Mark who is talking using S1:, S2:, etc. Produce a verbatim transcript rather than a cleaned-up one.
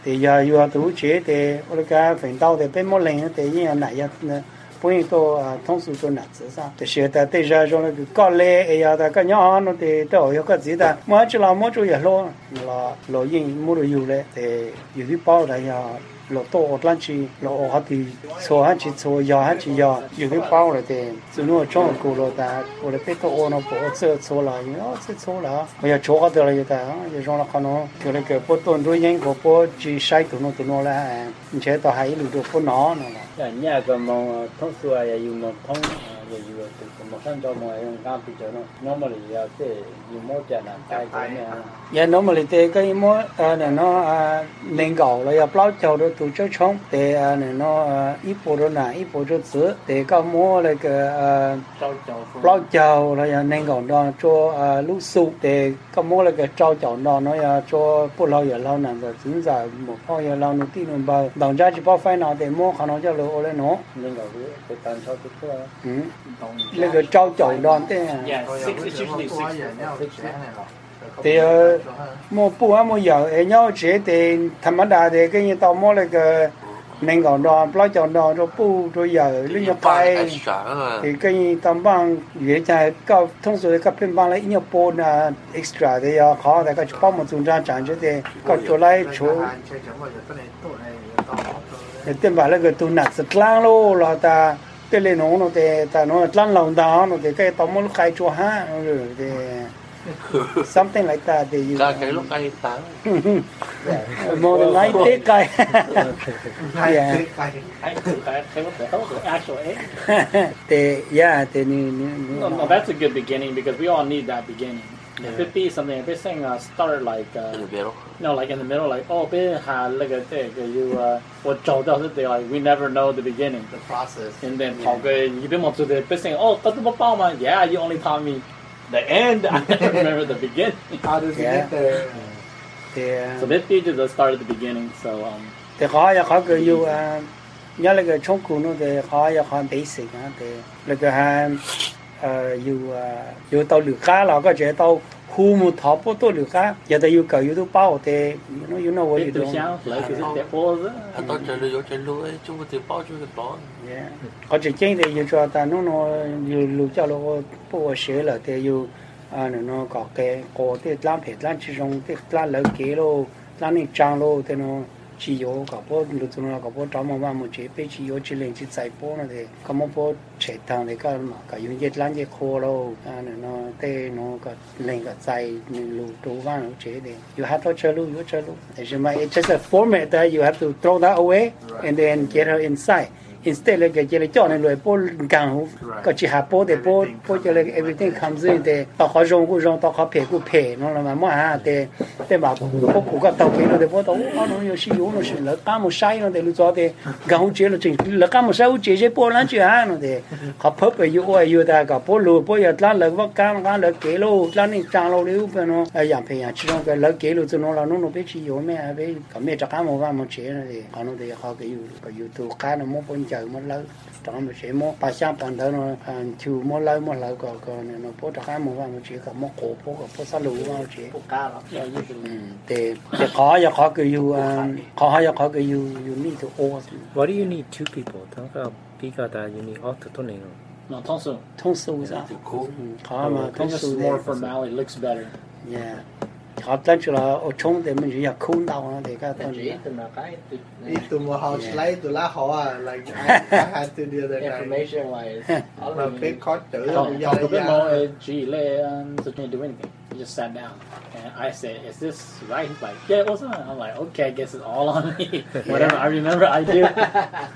S1: thì giờ giờ tụ chế thì cái cái phần đầu thì bên mỗi lần thì như này ya bây giờ thông số cho nát sao thì sẽ ta bây giờ rồi cái có lẽ ya ta cái nhỏ nó thì đâu có cái gì ta mà chỉ là mỗi chỗ ya lo là lo yên mua được nhiều đấy thì nhiều cái bao này ya lo to lan chi lo họ thì số hắn chỉ số ya hắn chỉ ya nhiều cái bao này thì chỉ nó trong cổ lo ta cổ cái to nó bộ số số là nó số số là bây giờ chỗ cái đó là ta giờ trong là nó cái cái bộ tuần đôi nhanh của bộ chỉ sai tụi nó tụi nó là chế tao hay lừa được con nó
S2: là nhà cái mong thông số là dùng một thông là dùng một thông cho mọi người làm việc cho nó nó mà là cái dùng một cái là cái cái này
S1: giờ nó mà thì cái mỗi này nó lên cầu là bao châu đó tụi cháu chống thì này nó ít bộ đó là ít bộ cho sữa thì có mỗi là cái bao châu là lên cầu đó cho lúc sụp thì có mỗi là cái trâu chậu đó nó cho bộ lâu giờ lâu nè rồi chính giờ một bao giờ lâu nó tin nó bao đồng ra chỉ bao phải nào thì mỗi khả năng cho lỗ lên nó
S2: lên cầu cái tần số cái
S1: ừ lên cái trâu chậu đó thế thì mua bùa mua dầu ở nhau chế thì thầm đa thì cái như tao mua lại cái nên còn đó bao giờ đó rồi bù rồi giờ lúc nhập bài thì cái như tao bằng vậy chạy cao thông số cái bên bằng lại nhiều bùa là extra thì khó thì cái bao một chúng ta chẳng chứ thì có chỗ lại chỗ thì tiền bảo là cái tu nát sực lang lô là ta cái lên nó nó thì ta nó lăn lòng đó nó thì cái tao mua lúc khai chỗ ha rồi thì something like that thì
S3: ra cái lúc cây tán
S1: more than like thế cây
S2: yeah
S1: thì yeah thì
S2: no no that's a good beginning because we all need that beginning. If it be something, if it's saying uh, start like uh,
S3: in the middle,
S2: no, like in the middle, like oh, be had like a thing, you uh, what Joe does it, they like we never know the beginning,
S4: the process,
S2: and then yeah. Okay, you didn't want to the best saying oh, but the yeah, you only taught me the end. I never remember the beginning.
S4: How does it get there?
S1: Yeah.
S2: So this page is the start at the beginning. So um.
S1: Thì khó ya khó cái you nhớ là cái trong cụ nó thì khó ya khó basic á thì là cái hàng you you tàu lửa cá là có chế tàu khu một tháp bộ tàu lửa cá giờ tàu you cầu you tàu bao thì you know you know what you do.
S2: Lấy cái gì bao giờ?
S3: anh tao chơi lừa chơi lừa ấy chúng ta bao chúng ta bao.
S1: Yeah. Có chế chính thì you cho ta nó nó you lừa cho nó bộ sửa là thì you à nó có cái có thì làm hết làm chỉ trong thì làm lớn kế lô làm những trang lô thì nó chỉ có cả bộ lựa chọn là cả bộ trong mà một chế bị chỉ có chỉ lên chỉ giải bộ nó thì có một bộ chế thằng thì cái mà cái những cái làm cái khô lô à nó thế nó có lên cái giải lụ đồ văn nó chế thì you have to chơi lụ you chơi lụ thì mà it's just a format that you have to throw that away and then get her inside. Instead là cái cái cho nên rồi bộ càng hú có chỉ hạt bộ để bộ bộ cho nên everything comes in để tao khó dùng cũng dùng tao khó phê cũng phê nó là mà mua ha để để mà bộ cũng có tao phê nó để bộ tao nó nó nhiều sử dụng nó sử là cá một sai nó để lúc đó để càng chế là chính là cá một sai chế chế bộ lắm chứ ha nó để khó phớp về yêu ai yêu ta cả bộ lúa bộ giờ lăn là vắt cá cá là kế lô lăn đi trang lô liu bên nó ai giảm phê à chỉ trong cái là kế lô cho nó là nó nó biết sử dụng mẹ biết cả mẹ chắc cá một vài một chế nó để họ nó để họ cái yêu cái yêu tu cá nó mua bốn chờ một lâu trong một chế mua ba trăm bản đó nó chịu mua lâu mua lâu có có nó bố trả một vài một chế có một cổ bố có bố sát lũ vào chế thì thì khó ya khó cái you khó ya khó cái you you need to all.
S5: Why do you need two people? Thằng cái bị cái đó you need all to tuning.
S2: No, thông số.
S1: Thông số sao? Khó mà thông số
S2: more formality looks better.
S1: Yeah. Họ tới chỗ là ở trong thì mình chỉ là khôn đầu nó thì cái
S4: con gì từ mà cái đi từ một học lấy từ lá họ à like I had to do that
S2: information wise
S4: mà biết khó chữ
S2: không có biết more chỉ là to do anything you just sat down and I said is this right he's like yeah it was I'm like okay I guess it's all on me whatever I remember I do